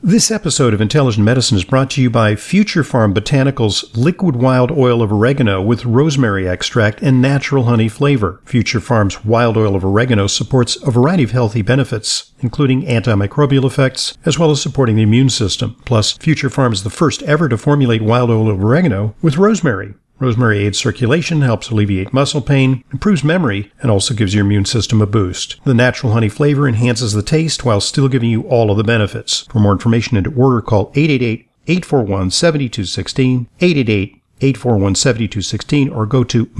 This episode of Intelligent Medicine is brought to you by Future Farm Botanicals Liquid Wild Oil of Oregano with rosemary extract and natural honey flavor. Future Farm's Wild Oil of Oregano supports a variety of healthy benefits, including antimicrobial effects, as well as supporting the immune system. Plus, Future Farm is the first ever to formulate wild oil of oregano with rosemary. Rosemary aids circulation, helps alleviate muscle pain, improves memory, and also gives your immune system a boost. The natural honey flavor enhances the taste while still giving you all of the benefits. For more information and to order, call 888-841-7216, 888-841-7216, or go to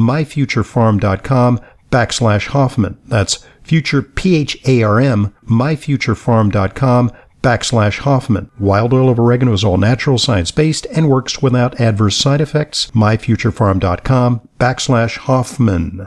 myfuturefarm.com/Hoffman. That's future, P-H-A-R-M, myfuturefarm.com/Hoffman. Wild oil of oregano is all natural, science-based, and works without adverse side effects. myfuturefarm.com/Hoffman.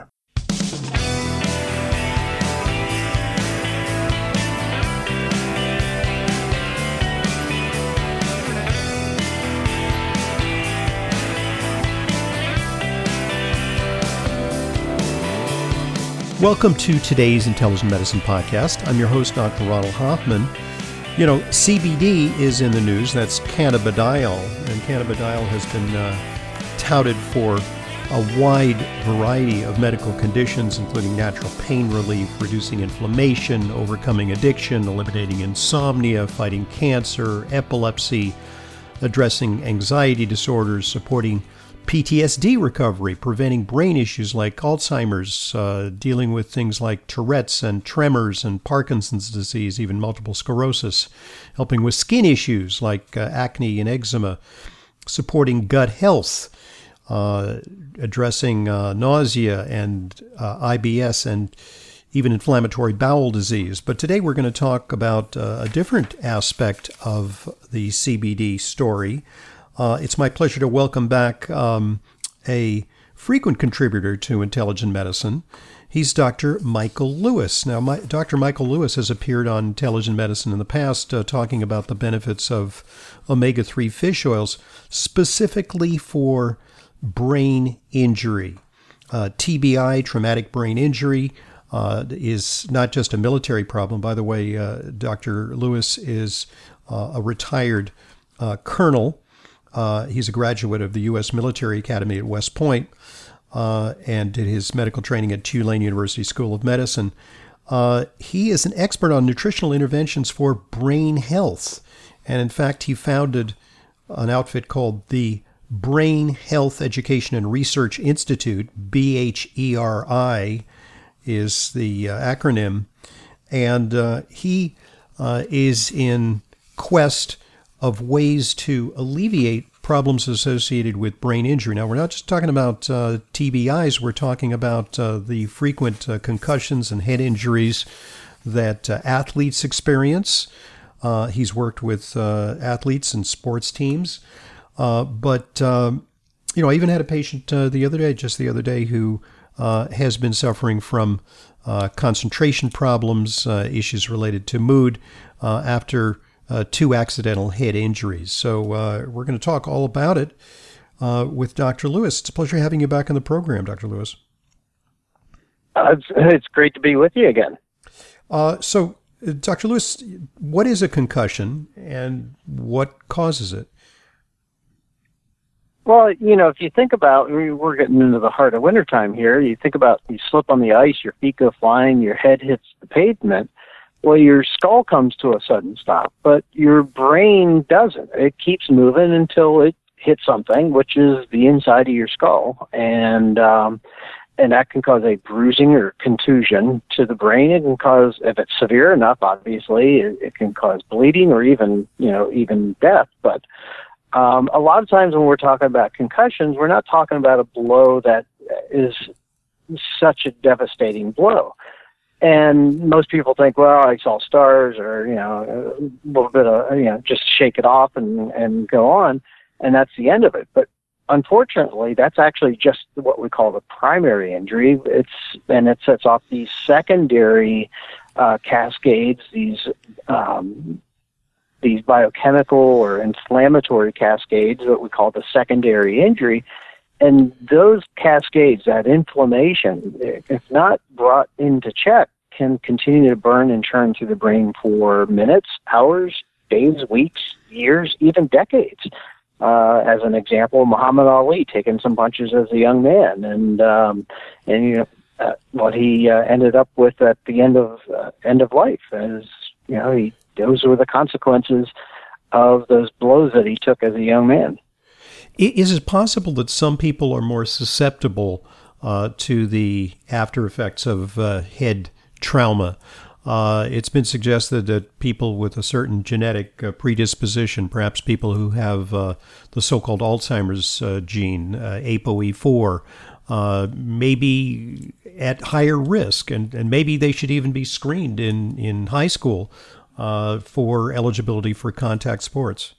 Welcome to today's Intelligent Medicine Podcast. I'm your host, Dr. Ronald Hoffman. You know, CBD is in the news. That's cannabidiol. And cannabidiol has been touted for a wide variety of medical conditions, including natural pain relief, reducing inflammation, overcoming addiction, eliminating insomnia, fighting cancer, epilepsy, addressing anxiety disorders, supporting PTSD recovery, preventing brain issues like Alzheimer's, dealing with things like Tourette's and tremors and Parkinson's disease, even multiple sclerosis, helping with skin issues like acne and eczema, supporting gut health, addressing nausea and IBS and even inflammatory bowel disease. But today we're going to talk about a different aspect of the CBD story. It's my pleasure to welcome back a frequent contributor to Intelligent Medicine. He's Dr. Michael Lewis. Now, Dr. Michael Lewis has appeared on Intelligent Medicine in the past talking about the benefits of omega-3 fish oils, specifically for brain injury. TBI, traumatic brain injury, is not just a military problem. By the way, Dr. Lewis is a retired colonel. He's a graduate of the U.S. Military Academy at West Point and did his medical training at Tulane University School of Medicine. He is an expert on nutritional interventions for brain health. And in fact, he founded an outfit called the Brain Health Education and Research Institute, BHERI is the acronym. And he is in quest of ways to alleviate problems associated with brain injury. Now, we're not just talking about TBIs, we're talking about the frequent concussions and head injuries that athletes experience. He's worked with athletes and sports teams. But I even had a patient the other day, who has been suffering from concentration problems, issues related to mood after two accidental head injuries. So we're going to talk all about it with Dr. Lewis. It's a pleasure having you back on the program, Dr. Lewis. It's great to be with you again. So, Dr. Lewis, what is a concussion and what causes it? Well, if you think about, we're getting into the heart of wintertime here. You think about, you slip on the ice, your feet go flying, your head hits the pavement. Well, your skull comes to a sudden stop, but your brain doesn't. It keeps moving until it hits something, which is the inside of your skull, and that can cause a bruising or contusion to the brain. It can cause, if it's severe enough, obviously, it can cause bleeding or even death. But a lot of times when we're talking about concussions, we're not talking about a blow that is such a devastating blow. And most people think, well, I saw stars, or, a little bit of, just shake it off and go on. And that's the end of it. But unfortunately, that's actually just what we call the primary injury. It sets off these secondary cascades, these biochemical or inflammatory cascades that we call the secondary injury. And those cascades, that inflammation, if not brought into check, can continue to burn and churn through the brain for minutes, hours, days, weeks, years, even decades. As an example, Muhammad Ali taking some punches as a young man, and what he ended up with at the end of life, as those were the consequences of those blows that he took as a young man. Is it possible that some people are more susceptible to the after effects of head trauma? It's been suggested that people with a certain genetic predisposition, perhaps people who have the so-called Alzheimer's gene, ApoE4, may be at higher risk, and maybe they should even be screened in high school for eligibility for contact sports.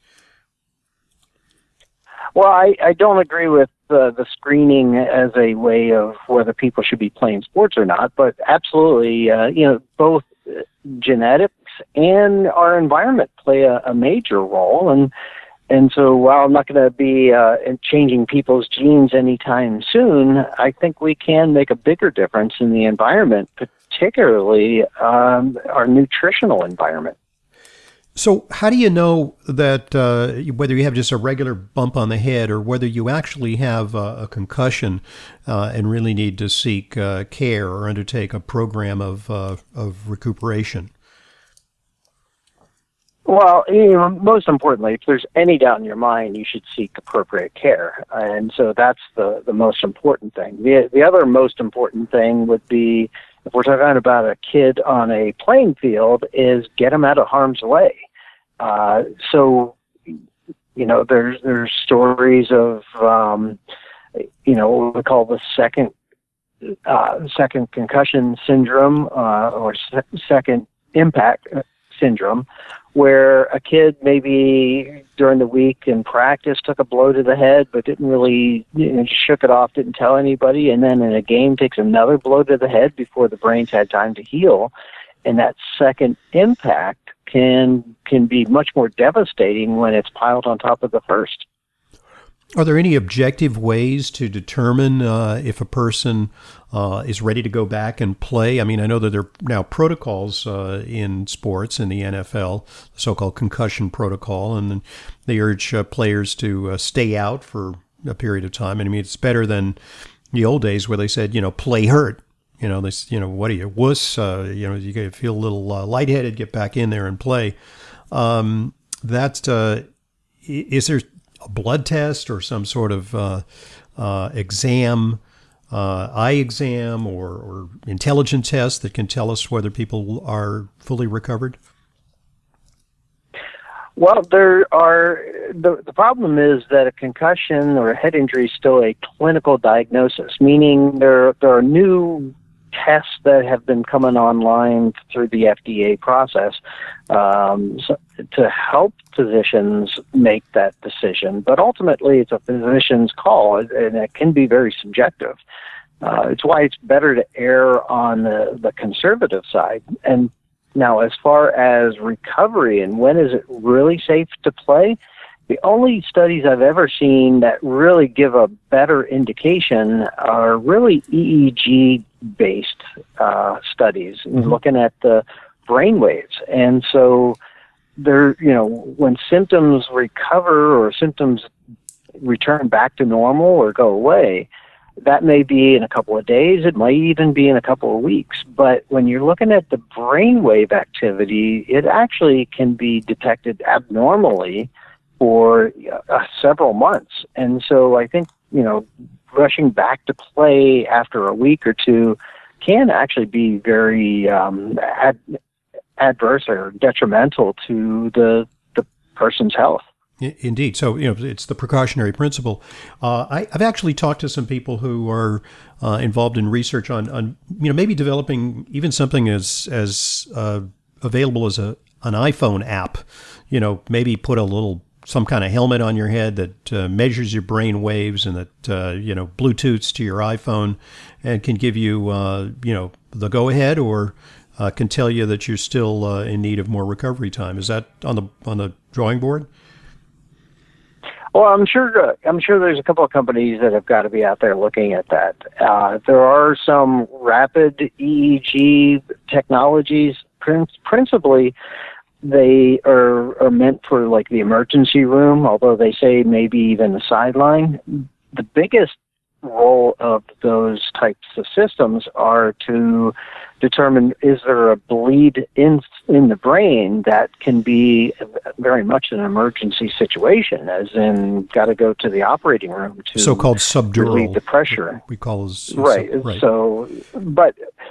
Well, I don't agree with the screening as a way of whether people should be playing sports or not, but absolutely, both genetics and our environment play a major role. And so while I'm not going to be changing people's genes anytime soon, I think we can make a bigger difference in the environment, particularly our nutritional environment. So how do you know that whether you have just a regular bump on the head or whether you actually have a concussion and really need to seek care or undertake a program of recuperation? Well, most importantly, if there's any doubt in your mind, you should seek appropriate care. And so that's the most important thing. The other most important thing would be, if we're talking about a kid on a playing field, is get them out of harm's way. There's stories of, what we call the second concussion syndrome, or second impact syndrome, where a kid maybe during the week in practice took a blow to the head, but didn't really, shook it off, didn't tell anybody, and then in a game takes another blow to the head before the brain's had time to heal. And that second impact can be much more devastating when it's piled on top of the first. Are there any objective ways to determine if a person is ready to go back and play? I mean, I know that there are now protocols in sports, in the NFL, the so-called concussion protocol, and they urge players to stay out for a period of time. And I mean, it's better than the old days where they said, play hurt. What are you, wuss? You got to feel a little lightheaded, get back in there and play. Is there a blood test or some sort of exam, eye exam or intelligence test that can tell us whether people are fully recovered? Well, there are. The problem is that a concussion or a head injury is still a clinical diagnosis, meaning there are new tests that have been coming online through the FDA process to help physicians make that decision. But ultimately, it's a physician's call, and it can be very subjective. It's why it's better to err on the conservative side. And now, as far as recovery and when is it really safe to play, the only studies I've ever seen that really give a better indication are really EEG-based studies, looking at the brain waves. And so when symptoms recover or symptoms return back to normal or go away, that may be in a couple of days. It might even be in a couple of weeks. But when you're looking at the brainwave activity, it actually can be detected abnormally for several months. And so I think, rushing back to play after a week or two can actually be very adverse or detrimental to the person's health. Indeed. So, it's the precautionary principle. I've actually talked to some people who are involved in research on maybe developing even something as available as an iPhone app. Maybe put some kind of helmet on your head that measures your brain waves and that Bluetooths to your iPhone and can give you the go ahead or can tell you that you're still in need of more recovery time. Is that on the drawing board? Well, I'm sure there's a couple of companies that have got to be out there looking at that. There are some rapid EEG technologies, principally they are meant for like the emergency room, although they say maybe even the sideline. The biggest role of those types of systems are to determine, is there a bleed in the brain that can be very much an emergency situation, as in got to go to the operating room to so-called subdural relieve the pressure. We call as Right. So, but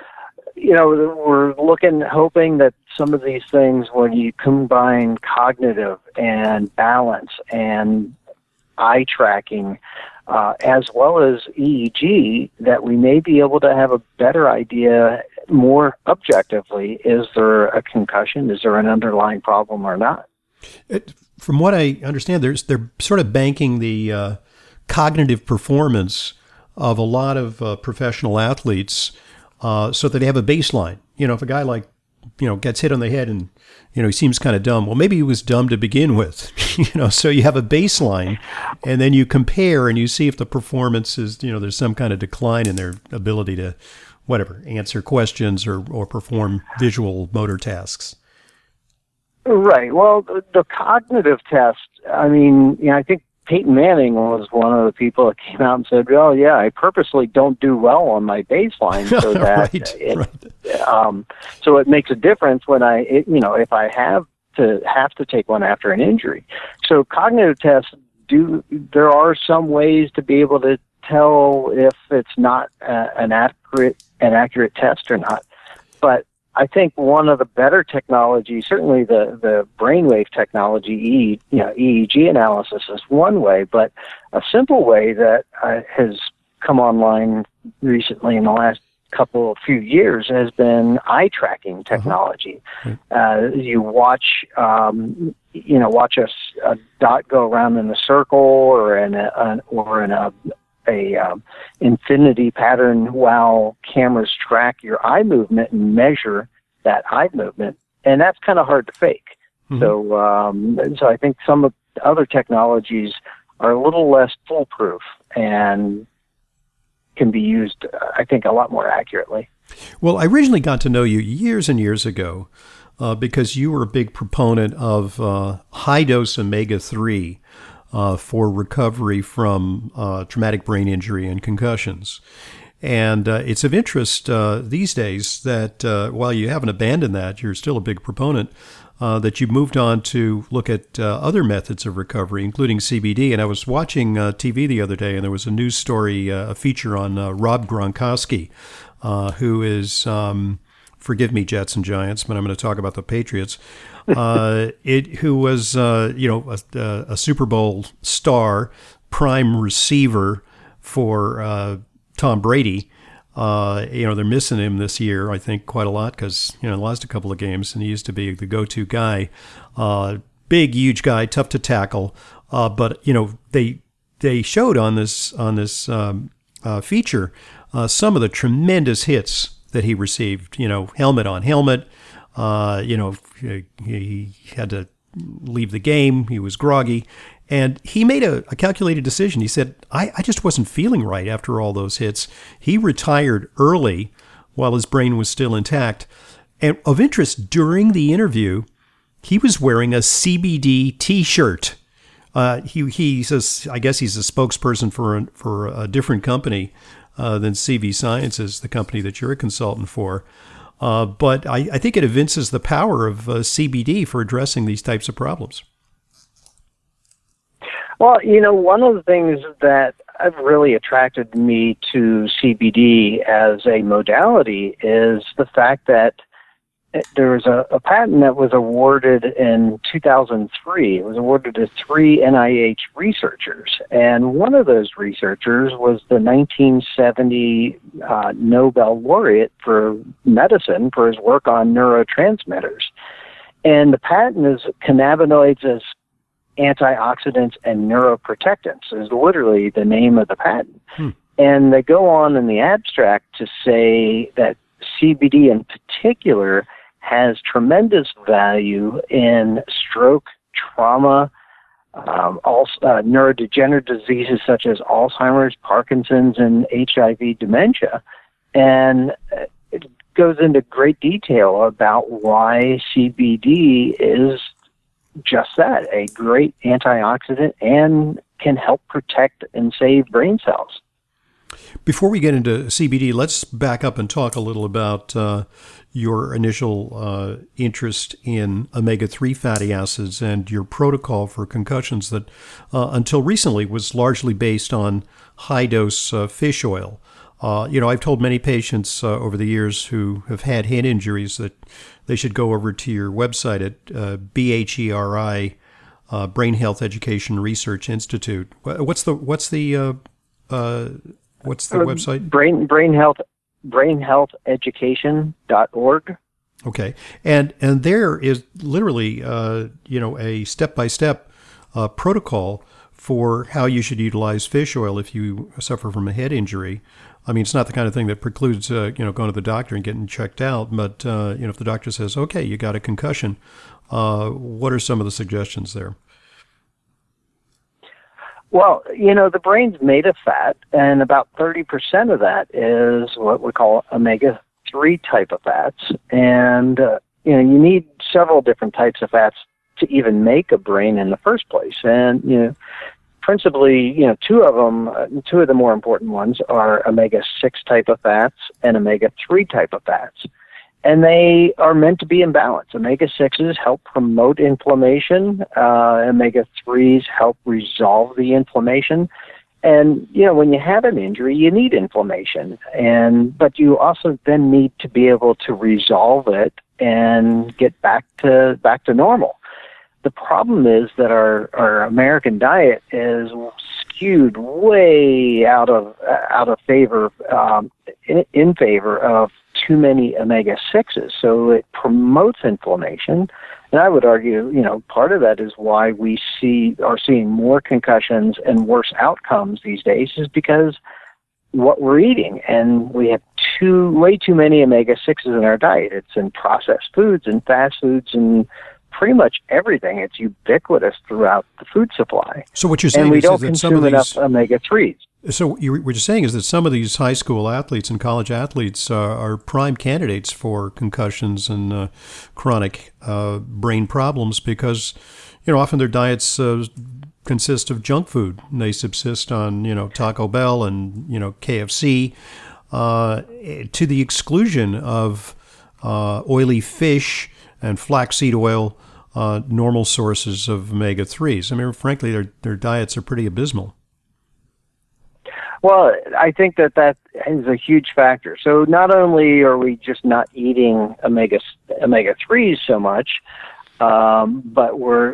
we're hoping that some of these things, when you combine cognitive and balance and eye tracking, as well as EEG, that we may be able to have a better idea more objectively, is there a concussion, is there an underlying problem or not? From what I understand, they're sort of banking the cognitive performance of a lot of professional athletes so that they have a baseline. If a guy gets hit on the head and, he seems kind of dumb. Well, maybe he was dumb to begin with, so you have a baseline and then you compare and you see if the performance is, there's some kind of decline in their ability to, answer questions or perform visual motor tasks. Right. Well, the cognitive test, I think Peyton Manning was one of the people that came out and said, well, yeah, I purposely don't do well on my baseline so that so it makes a difference when if I have to take one after an injury. So cognitive tests there are some ways to be able to tell if it's not an accurate test or not. But I think one of the better technologies, certainly the brainwave technology, EEG analysis is one way, but a simple way that has come online recently in the last few years has been eye tracking technology. You watch, watch a dot go around in a circle or in a infinity pattern while cameras track your eye movement and measure that eye movement, and that's kind of hard to fake. So I think some of the other technologies are a little less foolproof and can be used, I think, a lot more accurately. Well, I originally got to know you years and years ago because you were a big proponent of high-dose omega-3 for recovery from traumatic brain injury and concussions. And it's of interest these days that while you haven't abandoned that, you're still a big proponent, that you moved on to look at other methods of recovery, including CBD. And I was watching TV the other day, and there was a news story, a feature on Rob Gronkowski, who is, forgive me, Jets and Giants, but I'm going to talk about the Patriots, who was, a Super Bowl star, prime receiver for Tom Brady. They're missing him this year, I think, quite a lot because, lost a couple of games, and he used to be the go-to guy. Big, huge guy, tough to tackle. But they showed on this feature some of the tremendous hits that he received. Helmet on helmet. He had to leave the game. He was groggy. And he made a calculated decision. He said, I just wasn't feeling right after all those hits. He retired early while his brain was still intact. And of interest, during the interview, he was wearing a CBD T-shirt. He says, I guess he's a spokesperson for a different company than CV Sciences, the company that you're a consultant for. But I think it evinces the power of CBD for addressing these types of problems. Well, one of the things that have really attracted me to CBD as a modality is the fact that there was a patent that was awarded in 2003. It was awarded to 3 NIH researchers, and one of those researchers was the 1970 Nobel laureate for medicine for his work on neurotransmitters. And the patent is cannabinoids as antioxidants and neuroprotectants is literally the name of the patent. And they go on in the abstract to say that CBD in particular has tremendous value in stroke, trauma, neurodegenerative diseases such as Alzheimer's, Parkinson's, and HIV dementia. And goes into great detail about why CBD is just that, a great antioxidant, and can help protect and save brain cells. Before we get into CBD, let's back up and talk a little about your initial interest in omega-3 fatty acids and your protocol for concussions that until recently was largely based on high-dose fish oil. I've told many patients over the years who have had head injuries that they should go over to your website at BHERI, Brain Health Education Research Institute. What's the website? Brainhealtheducation.org. Okay, and there is literally a step-by-step protocol for how you should utilize fish oil if you suffer from a head injury. I mean, it's not the kind of thing that precludes going to the doctor and getting checked out. But if the doctor says, "Okay, you got a concussion," what are some of the suggestions there? Well, the brain's made of fat, and about 30% of that is what we call omega-3 type of fats. And, you need several different types of fats to even make a brain in the first place. And, principally, two of the more important ones are omega-6 type of fats and omega-3 type of fats. And they are meant to be in balance. Omega-6s help promote inflammation. Omega-3s help resolve the inflammation. And, when you have an injury, you need inflammation. But you also then need to be able to resolve it and get back to normal. The problem is that our American diet is skewed way out of favor, in favor of too many omega-6s. So it promotes inflammation. And I would argue, part of that is why we are seeing more concussions and worse outcomes these days is because what we're eating. And we have way too many omega-6s in our diet. It's in processed foods and fast foods and pretty much everything. It's ubiquitous throughout the food supply. So what you're saying is that some of these, enough omega-3s. So what you're saying is that some of these high school athletes and college athletes are prime candidates for concussions and chronic brain problems because, often their diets consist of junk food. And they subsist on, Taco Bell and, KFC to the exclusion of oily fish and flaxseed oil, normal sources of omega-3s. I mean, frankly, their diets are pretty abysmal. Well, I think that is a huge factor. So not only are we just not eating omega-3s so much, but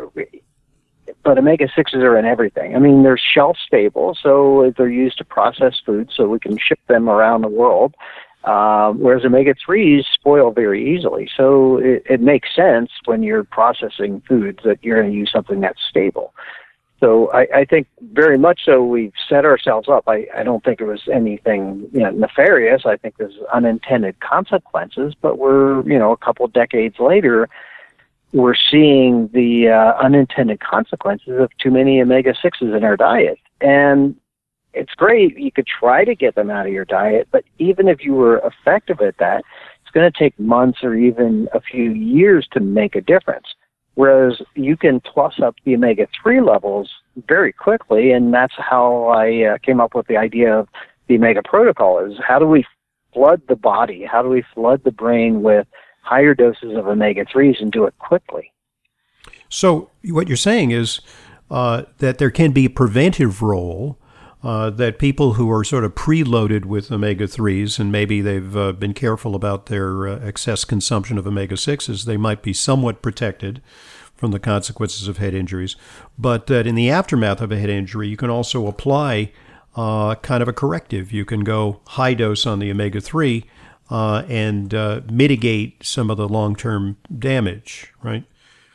omega-6s are in everything. I mean, they're shelf stable, so they're used to process food, so we can ship them around the world. Whereas omega-3s spoil very easily. So it makes sense when you're processing foods that you're going to use something that's stable. So I think very much so we've set ourselves up. I don't think it was anything nefarious. I think there's unintended consequences, but we're, a couple of decades later, we're seeing the unintended consequences of too many omega-6s in our diet. And it's great. You could try to get them out of your diet, but even if you were effective at that, it's going to take months or even a few years to make a difference. Whereas you can plus up the omega-3 levels very quickly, and that's how I came up with the idea of the Omega Protocol, is how do we flood the body? How do we flood the brain with higher doses of omega-3s and do it quickly? So what you're saying is that there can be a preventive role, that people who are sort of preloaded with omega-3s, and maybe they've been careful about their excess consumption of omega-6s, they might be somewhat protected from the consequences of head injuries. But that in the aftermath of a head injury, you can also apply kind of a corrective. You can go high dose on the omega-3 and mitigate some of the long-term damage, right?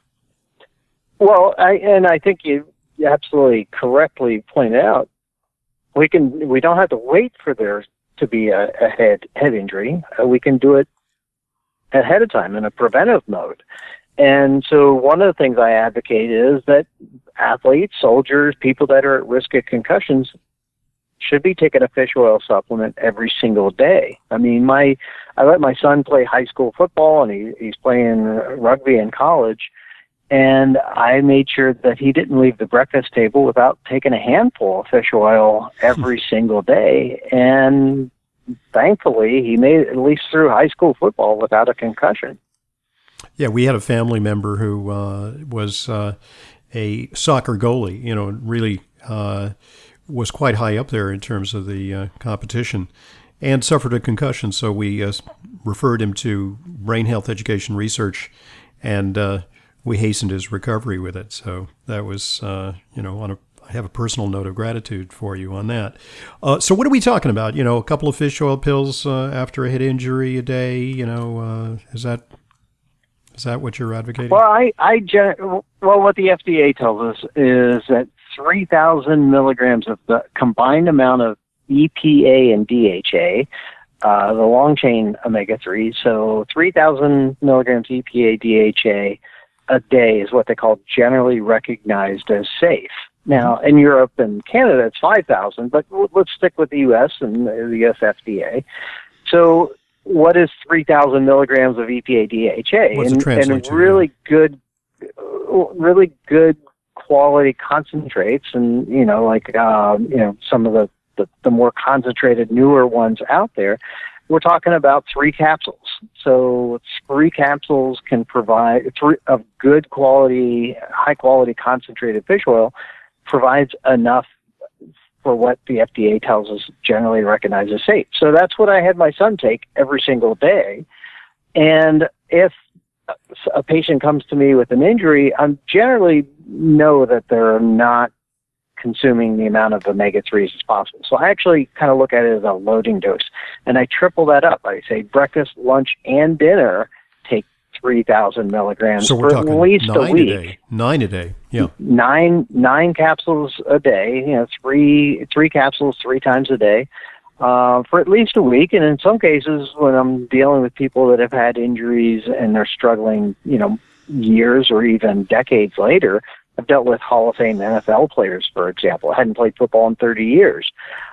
Well, I think you absolutely correctly pointed out, we don't have to wait for there to be a head injury. We can do it ahead of time in a preventive mode. And so one of the things I advocate is that athletes, soldiers, people that are at risk of concussions should be taking a fish oil supplement every single day. I mean, I let my son play high school football, and he's playing rugby in college, and I made sure that he didn't leave the breakfast table without taking a handful of fish oil every single day. And thankfully, he made it at least through high school football without a concussion. Yeah, we had a family member who was a soccer goalie, really was quite high up there in terms of the competition, and suffered a concussion. So we referred him to Brain Health Education Research, and we hastened his recovery with it. So that was, I have a personal note of gratitude for you on that. So what are we talking about? A couple of fish oil pills after a head injury a day. Is that what you're advocating? Well, what the FDA tells us is that 3,000 milligrams of the combined amount of EPA and DHA, the long chain omega-3, so 3,000 milligrams EPA, DHA a day is what they call generally recognized as safe. Now, in Europe and Canada, it's 5,000, but let's stick with the U.S. and the U.S. FDA. So what is 3,000 milligrams of EPA, DHA? What's it translate to? Really good quality concentrates, and some of the more concentrated, newer ones out there. We're talking about 3 capsules. So 3 capsules can provide of good quality, high quality concentrated fish oil, provides enough for what the FDA tells us generally recognized as safe. So that's what I had my son take every single day. And if a patient comes to me with an injury, I generally know that they're not consuming the amount of omega-3s as possible. So I actually kind of look at it as a loading dose, and I triple that up. I say breakfast, lunch, and dinner take 3,000 milligrams for at least a week. A day. 9 a day. Yeah. Nine capsules a day. Three capsules 3 times a day. For at least a week, and in some cases, when I'm dealing with people that have had injuries and they're struggling, years or even decades later, I've dealt with Hall of Fame NFL players, for example. I hadn't played football in 30 years.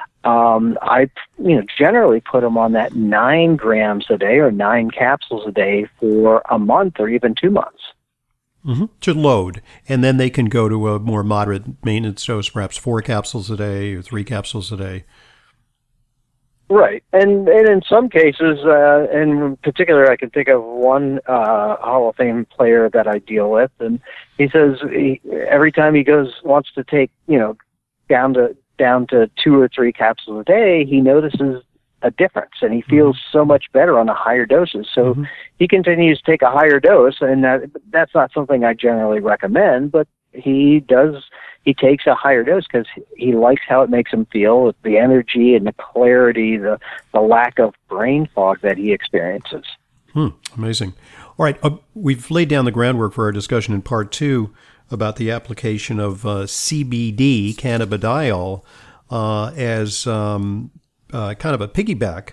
I generally put them on that 9 grams a day or 9 capsules a day for a month or even 2 months. Mm-hmm. To load, and then they can go to a more moderate maintenance dose, perhaps 4 capsules a day or 3 capsules a day. Right, and in some cases, in particular, I can think of one Hall of Fame player that I deal with, and he says every time he wants to take down to 2 or 3 capsules a day, he notices a difference, and he feels so much better on the higher doses. So he continues to take a higher dose, and that's not something I generally recommend, but he takes a higher dose because he likes how it makes him feel, with the energy and the clarity, the lack of brain fog that he experiences. Amazing. All right, we've laid down the groundwork for our discussion in part 2 about the application of CBD, cannabidiol, as kind of a piggyback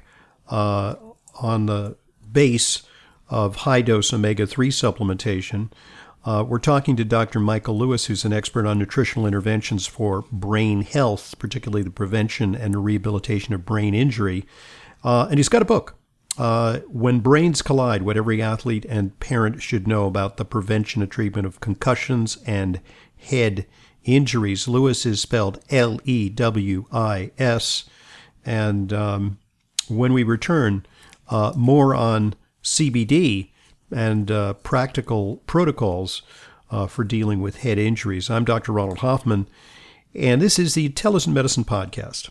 on the base of high-dose omega-3 supplementation. We're talking to Dr. Michael Lewis, who's an expert on nutritional interventions for brain health, particularly the prevention and rehabilitation of brain injury. And he's got a book, When Brains Collide, What Every Athlete and Parent Should Know About the Prevention and Treatment of Concussions and Head Injuries. Lewis is spelled Lewis. And when we return, more on CBD and practical protocols for dealing with head injuries. I'm Dr. Ronald Hoffman, and this is the Intelligent Medicine Podcast.